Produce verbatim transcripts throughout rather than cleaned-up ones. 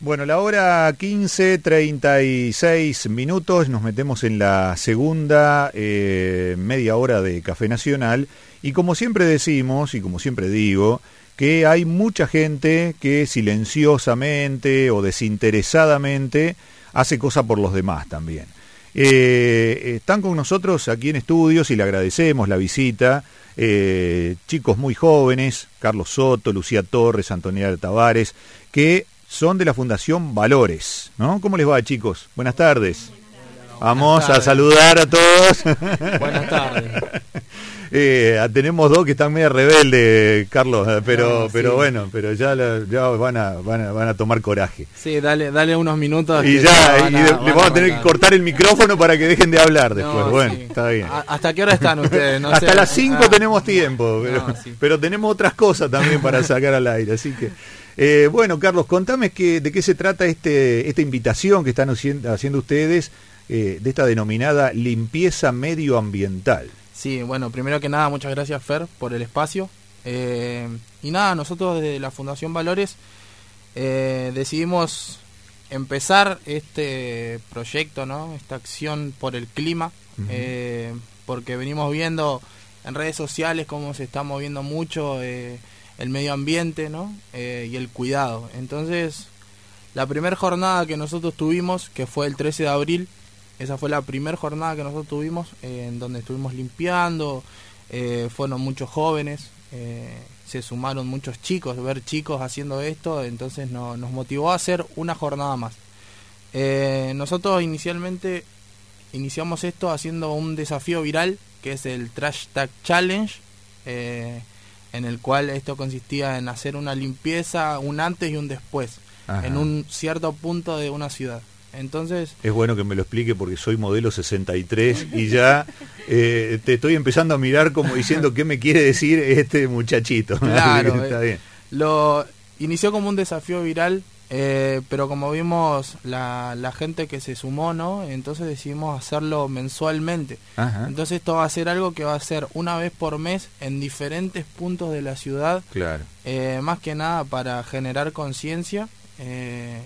Bueno, la hora quince, treinta y seis minutos, nos metemos en la segunda eh, media hora de Café Nacional y como siempre decimos y como siempre digo, que hay mucha gente que silenciosamente o desinteresadamente hace cosas por los demás también. Eh, están con nosotros aquí en estudios y le agradecemos la visita, eh, chicos muy jóvenes, Carlos Soto, Lucía Torres, Antonia Tavares, que son de la Fundación Valores, ¿no? ¿Cómo les va, chicos? Buenas tardes. Vamos Buenas tardes. a saludar a todos. Buenas tardes. eh, tenemos dos que están medio rebeldes, Carlos, pero No, pero sí. bueno, pero ya, la, ya van, a, van, a, van a tomar coraje. Sí, dale, dale unos minutos. Y que ya, van y a- de- van le vamos a tener que arrancar. cortar el micrófono para que dejen de hablar después. No, bueno, sí. está bien. ¿A- ¿Hasta qué hora están ustedes? No Hasta sé. las cinco Ah. tenemos tiempo, pero, No, sí. pero tenemos otras cosas también para sacar al aire, así que... Eh, bueno, Carlos, contame que, de qué se trata este esta invitación que están haciendo, haciendo ustedes, eh, de esta denominada limpieza medioambiental. Sí, bueno, primero que nada, muchas gracias, Fer, por el espacio. Eh, y nada, nosotros desde la Fundación Valores eh, decidimos empezar este proyecto, ¿no? Esta acción por el clima, Uh-huh. eh, porque venimos viendo en redes sociales cómo se está moviendo mucho eh, el medio ambiente, ¿no? Eh, y el cuidado. Entonces, la primera jornada que nosotros tuvimos, que fue el trece de abril, esa fue la primera jornada que nosotros tuvimos, eh, en donde estuvimos limpiando, eh, fueron muchos jóvenes, eh, se sumaron muchos chicos, ver chicos haciendo esto, entonces no, nos motivó a hacer una jornada más. Eh, nosotros inicialmente iniciamos esto haciendo un desafío viral, que es el Trash Tag Challenge, eh, en el cual esto consistía en hacer una limpieza, un antes y un después, Ajá. en un cierto punto de una ciudad. Entonces, Es bueno que me lo explique porque soy modelo sesenta y tres y ya eh, te estoy empezando a mirar como diciendo qué me quiere decir este muchachito. Claro, Está eh. bien. lo inició como un desafío viral, eh, pero como vimos la, la gente que se sumó, ¿no? Entonces decidimos hacerlo mensualmente. Ajá, Entonces esto va a ser algo que va a ser una vez por mes en diferentes puntos de la ciudad, claro. eh, más que nada para generar conciencia, eh,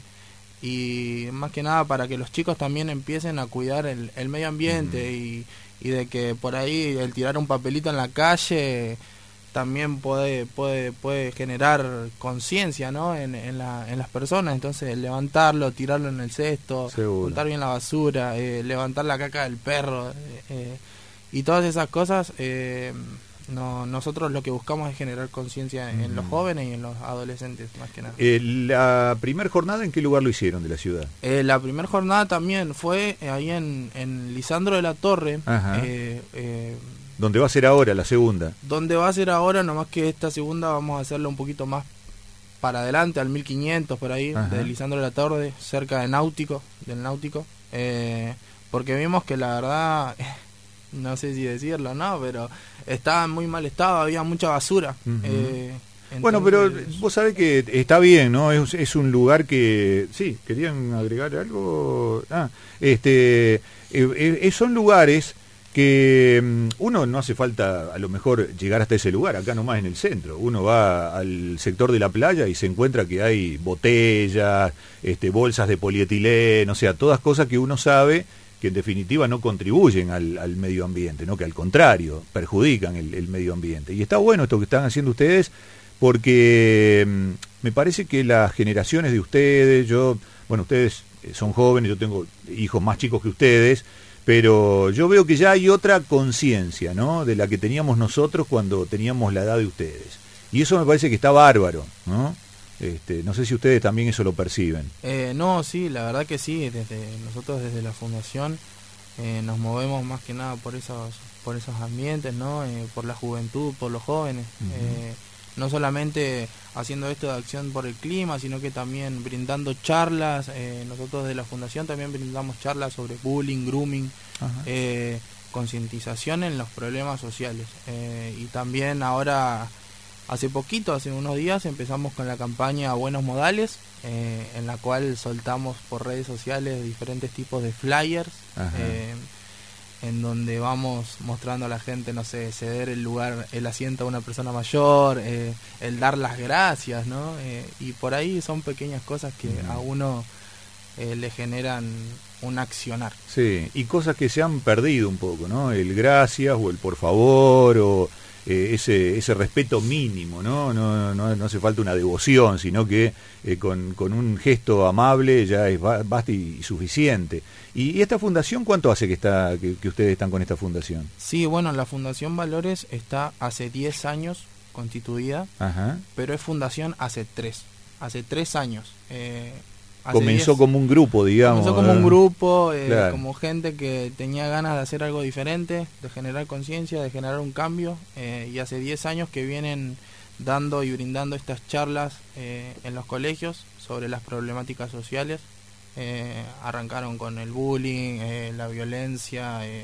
y más que nada para que los chicos también empiecen a cuidar el, el medio ambiente, Ujú. y, y de que por ahí el tirar un papelito en la calle también puede puede puede generar conciencia, ¿no? en, en, la, en las personas. Entonces levantarlo, tirarlo en el cesto, Seguro. juntar bien la basura, eh, levantar la caca del perro, eh, eh, y todas esas cosas. eh, no, nosotros lo que buscamos es generar conciencia en Ujú. los jóvenes y en los adolescentes, más que nada. Eh, la primer jornada, ¿en qué lugar lo hicieron de la ciudad? Eh, la primera jornada también fue eh, ahí en, en Lisandro de la Torre, Ajá. eh, eh, ¿Dónde va a ser ahora la segunda? donde va a ser ahora, nomás que esta segunda vamos a hacerlo un poquito más para adelante, al mil quinientos por ahí, Ajá. de Lisandro de la Torre, cerca de Náutico, del Náutico, eh, porque vimos que la verdad, no sé si decirlo, no, pero estaba en muy mal estado, había mucha basura. Ujú. eh, Bueno, pero entonces- vos sabés que está bien, ¿no? Es, es un lugar que... Sí, ¿querían agregar algo? Ah, este... eh, eh, son lugares que mm, uno no hace falta a lo mejor llegar hasta ese lugar, acá nomás en el centro. Uno va al sector de la playa y se encuentra que hay botellas, este, bolsas de polietileno, o sea, todas cosas que uno sabe que en definitiva no contribuyen al, al medio ambiente, ¿no? Que al contrario, perjudican el, el medio ambiente. Y está bueno esto que están haciendo ustedes, porque mm, me parece que las generaciones de ustedes, yo, bueno, ustedes son jóvenes, yo tengo hijos más chicos que ustedes, pero yo veo que ya hay otra conciencia, ¿no? De la que teníamos nosotros cuando teníamos la edad de ustedes. Y eso me parece que está bárbaro, ¿no? Este, no sé si ustedes también eso lo perciben. Eh, no, sí, la verdad que sí. Desde nosotros desde la fundación eh, nos movemos más que nada por esos por esos ambientes, ¿no? Eh, por la juventud, por los jóvenes. Uh-huh. eh, no solamente haciendo esto de acción por el clima, sino que también brindando charlas. Eh, nosotros desde la fundación también brindamos charlas sobre bullying, grooming, Ajá. eh, concientización en los problemas sociales. Eh, y también ahora, hace poquito, hace unos días, empezamos con la campaña Buenos Modales, eh, en la cual soltamos por redes sociales diferentes tipos de flyers, Ajá. eh, en donde vamos mostrando a la gente, no sé, ceder el lugar, el asiento a una persona mayor, eh, el dar las gracias, ¿no? Eh, y por ahí son pequeñas cosas que a uno eh, le generan un accionar. Sí, y cosas que se han perdido un poco, ¿no? El gracias o el por favor o eh, ese ese respeto mínimo, ¿no? No, no, no hace falta una devoción, sino que eh, con, con un gesto amable ya es basta y, y suficiente. ¿Y, y esta fundación cuánto hace que está que, que ustedes están con esta fundación? Sí, bueno, la Fundación Valores está hace diez años constituida, Ajá. pero es fundación hace tres, hace tres años. Eh, Hace comenzó diez, como un grupo, digamos. Comenzó como un grupo, eh, claro. como gente que tenía ganas de hacer algo diferente, de generar conciencia, de generar un cambio, eh, y hace diez años que vienen dando y brindando estas charlas eh, en los colegios sobre las problemáticas sociales. Eh, arrancaron con el bullying, eh, la violencia, eh,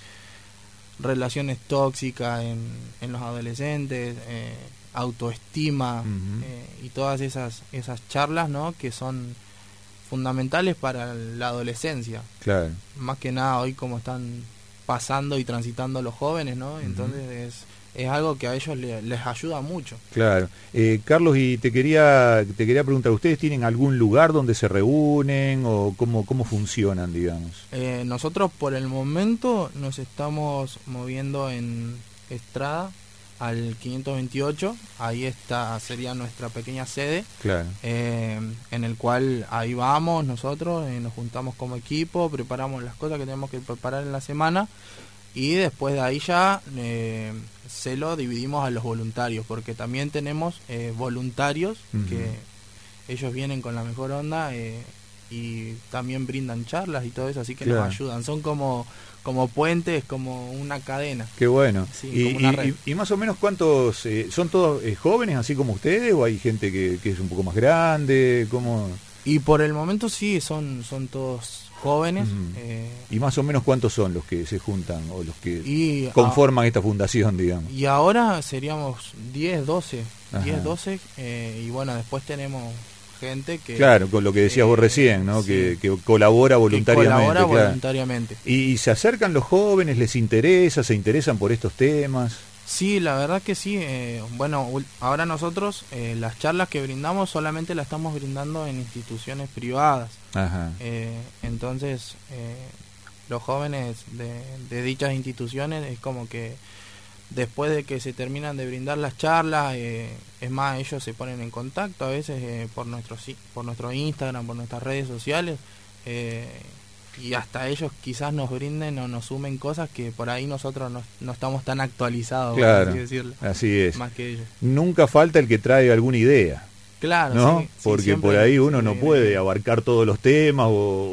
relaciones tóxicas en, en los adolescentes, eh, autoestima, uh-huh. eh, y todas esas, esas charlas, ¿no? Que son fundamentales para la adolescencia. Claro. Más que nada hoy como están pasando y transitando los jóvenes, ¿no? Entonces uh-huh. es, es algo que a ellos le, les ayuda mucho. Claro. Eh, Carlos, y te quería te quería preguntar, ¿ustedes tienen algún lugar donde se reúnen o cómo, cómo funcionan, digamos? Eh, nosotros por el momento nos estamos moviendo en Estrada, al quinientos veintiocho, ahí está, sería nuestra pequeña sede, claro. eh, en el cual ahí vamos nosotros, eh, nos juntamos como equipo, preparamos las cosas que tenemos que preparar en la semana y después de ahí ya eh, se lo dividimos a los voluntarios, porque también tenemos eh, voluntarios uh-huh. que ellos vienen con la mejor onda eh, y también brindan charlas y todo eso, así que claro. nos ayudan, son como como puentes, como una cadena. Qué bueno. Sí, y, como una y, red. y, y más o menos cuántos, eh, ¿son todos eh, jóvenes así como ustedes o hay gente que, que es un poco más grande? ¿Cómo? Y por el momento sí, son son todos jóvenes. Uh-huh. eh, ¿Y más o menos cuántos son los que se juntan o los que y conforman a, esta fundación, digamos? Y ahora seríamos diez, doce, diez, doce, eh, y bueno, después tenemos gente que... Claro, con lo que decías eh, vos recién, ¿no? Sí, que, que colabora voluntariamente. Que colabora claro. voluntariamente. ¿Y, ¿Y se acercan los jóvenes, les interesa, se interesan por estos temas? Sí, la verdad que sí. Eh, bueno, ahora nosotros eh, las charlas que brindamos solamente las estamos brindando en instituciones privadas. Ajá. Eh, entonces, eh, los jóvenes de, de dichas instituciones es como que después de que se terminan de brindar las charlas, eh, es más, ellos se ponen en contacto a veces eh, por nuestro por nuestro Instagram, por nuestras redes sociales, eh, y hasta ellos quizás nos brinden o nos sumen cosas que por ahí nosotros no, no estamos tan actualizados, claro, por así decirlo. Así es. Más que ellos. Nunca falta el que trae alguna idea. Claro, ¿no? Sí, porque sí, por ahí uno sí, no puede abarcar todos los temas o,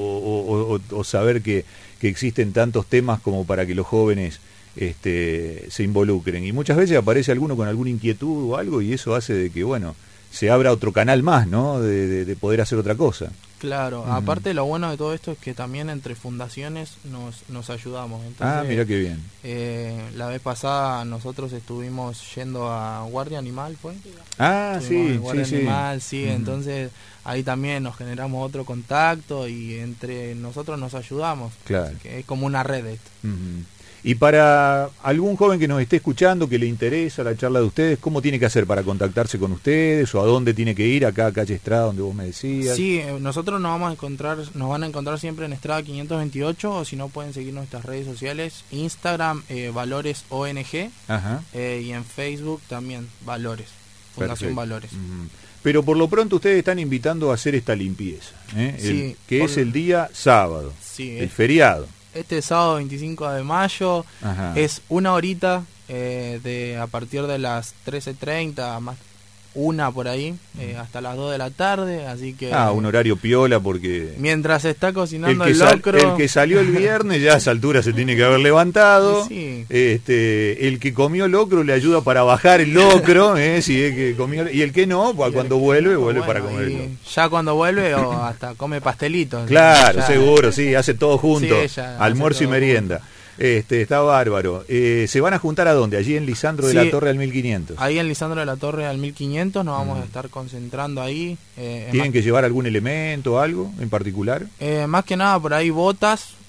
o, o, o saber que, que existen tantos temas como para que los jóvenes este, se involucren. Y muchas veces aparece alguno con alguna inquietud o algo y eso hace de que, bueno, se abra otro canal más, ¿no? De, de, de poder hacer otra cosa. Claro, uh-huh. Aparte lo bueno de todo esto es que también entre fundaciones nos, nos ayudamos. Entonces, ah, mira qué bien. Eh, la vez pasada nosotros estuvimos yendo a Guardia Animal, ¿fue? Ah, estuvimos sí, Guardia sí, Animal, sí. sí, uh-huh. Entonces ahí también nos generamos otro contacto y entre nosotros nos ayudamos. Claro. Así que es como una red esto. Uh-huh. Y para algún joven que nos esté escuchando, que le interesa la charla de ustedes, ¿cómo tiene que hacer para contactarse con ustedes? ¿O a dónde tiene que ir? Acá a Calle Estrada, donde vos me decías. Sí, nosotros nos vamos a encontrar, nos van a encontrar siempre en Estrada quinientos veintiocho, o si no pueden seguir nuestras redes sociales, Instagram, eh, Valores O N G, Ajá. Eh, y en Facebook también, Valores, Fundación Perfecto. Valores. Uh-huh. Pero por lo pronto ustedes están invitando a hacer esta limpieza, ¿eh? Sí, el, que por... es el día sábado, sí, el es... feriado. Este sábado veinticinco de mayo. Ajá. Es una horita eh, de a partir de las trece treinta, más una por ahí, eh, hasta las dos de la tarde, así que... Ah, un horario piola porque... Mientras se está cocinando el, el sal, locro... el que salió el viernes ya a esa altura se tiene que haber levantado. Sí. Este, el que comió locro le ayuda para bajar el locro, ¿eh? Si es que comió, y el que no, pues cuando vuelve, vuelve bueno, para comer el locro. Ya cuando vuelve o hasta come pastelitos. Claro, ya, seguro, sí, hace todo junto, sí, almuerzo y merienda. Junto. Este, está bárbaro. Eh, ¿Se van a juntar a dónde? Allí en Lisandro de sí, la Torre al mil quinientos. Ahí en Lisandro de la Torre al mil quinientos nos vamos mm. a estar concentrando ahí. Eh, ¿Tienen más, que llevar algún elemento o algo en particular? Eh, más que nada por ahí botas,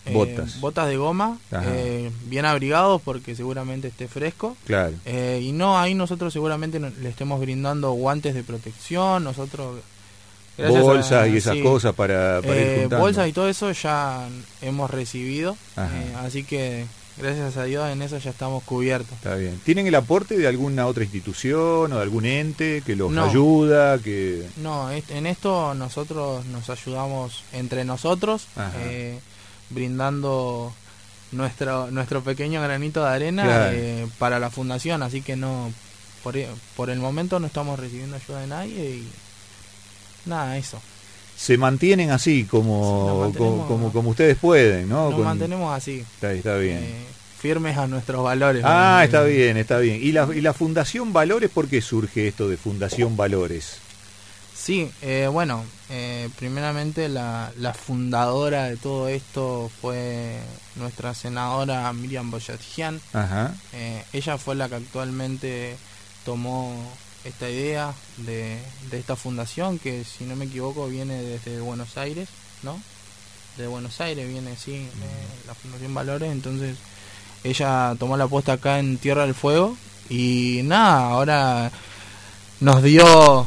eh, botas. botas de goma, eh, bien abrigados porque seguramente esté fresco. Claro. Eh, y no, ahí nosotros seguramente le estemos brindando guantes de protección, nosotros... Bolsas a, y esas sí, cosas para, para eh, ir juntando. Bolsas y todo eso ya hemos recibido, eh, así que gracias a Dios en eso ya estamos cubiertos. Está bien. ¿Tienen el aporte de alguna otra institución o de algún ente que los no, ayuda? Que... No, en esto nosotros nos ayudamos entre nosotros, eh, brindando nuestro nuestro pequeño granito de arena, claro, eh, para la fundación, así que no, por, por el momento no estamos recibiendo ayuda de nadie y nada, eso. Se mantienen así como, sí, como, como como ustedes pueden, ¿no? Nos Con... mantenemos así. Está, está bien. Eh, firmes a nuestros valores. Ah, ¿no? está bien, está bien. ¿Y la, y la Fundación Valores, por qué surge esto de Fundación Valores? Sí, eh, bueno, eh, primeramente la, la fundadora de todo esto fue nuestra senadora Miriam Boyadjian. Ajá. Eh, ella fue la que actualmente tomó esta idea de, de esta fundación, que si no me equivoco viene desde Buenos Aires, ¿no? De Buenos Aires viene, sí, eh, la Fundación Valores. Entonces ella tomó la posta acá en Tierra del Fuego y nada, ahora nos dio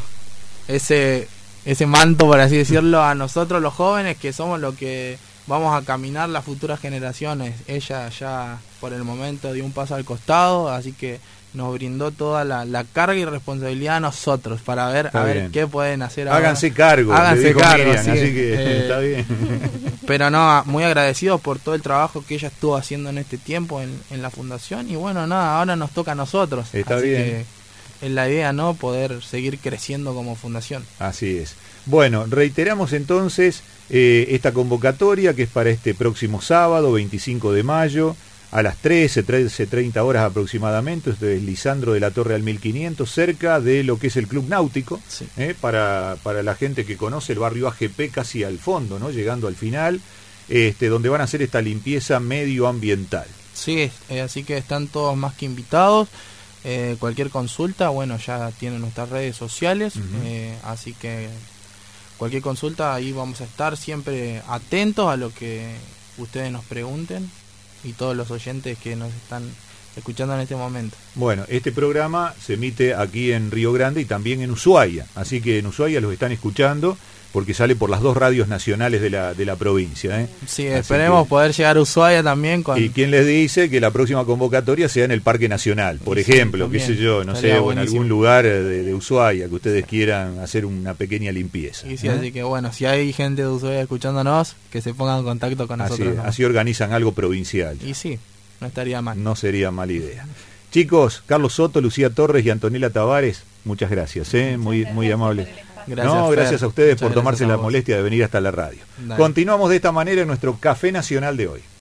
ese ese manto, por así decirlo, a nosotros los jóvenes, que somos los que vamos a caminar las futuras generaciones. Ella ya por el momento dio un paso al costado, así que nos brindó toda la, la carga y responsabilidad a nosotros para ver está a ver bien. Qué pueden hacer ahora. Háganse cargo, háganse cargo, Miriam, sí, así que eh, está bien. Pero no, muy agradecidos por todo el trabajo que ella estuvo haciendo en este tiempo en, en la fundación y bueno, nada, ahora nos toca a nosotros. Está así bien. Que es la idea, ¿no? Poder seguir creciendo como fundación. Así es. Bueno, reiteramos entonces eh, esta convocatoria que es para este próximo sábado, veinticinco de mayo, a las trece, trece treinta horas aproximadamente. Esto es Lisandro de la Torre al mil quinientos, cerca de lo que es el Club Náutico, sí. eh, para, para la gente que conoce el barrio A G P casi al fondo, ¿no? Llegando al final, este, donde van a hacer esta limpieza medioambiental. Sí, eh, así que están todos más que invitados. Eh, cualquier consulta, bueno, ya tienen nuestras redes sociales, uh-huh. eh, así que cualquier consulta ahí vamos a estar siempre atentos a lo que ustedes nos pregunten y todos los oyentes que nos están escuchando en este momento. Bueno, este programa se emite aquí en Río Grande y también en Ushuaia, así que en Ushuaia los están escuchando porque sale por las dos radios nacionales de la de la provincia. ¿eh? Sí, así esperemos que... poder llegar a Ushuaia también. Con... ¿Y quién les dice que la próxima convocatoria sea en el Parque Nacional? Por sí, ejemplo, qué sé yo, no sé, o en algún lugar de, de Ushuaia que ustedes quieran hacer una pequeña limpieza. Y sí, ¿eh? Así que bueno, si hay gente de Ushuaia escuchándonos, que se pongan en contacto con nosotros. Así, ¿no? así organizan algo provincial. Y sí, no estaría mal. No sería mala idea. Chicos, Carlos Soto, Lucía Torres y Antonella Tavares, muchas gracias, ¿eh? muy, muy amables. Gracias, no, gracias Fer. a ustedes Muchas por tomarse la molestia de venir hasta la radio. Dale. Continuamos de esta manera en nuestro Café Nacional de hoy.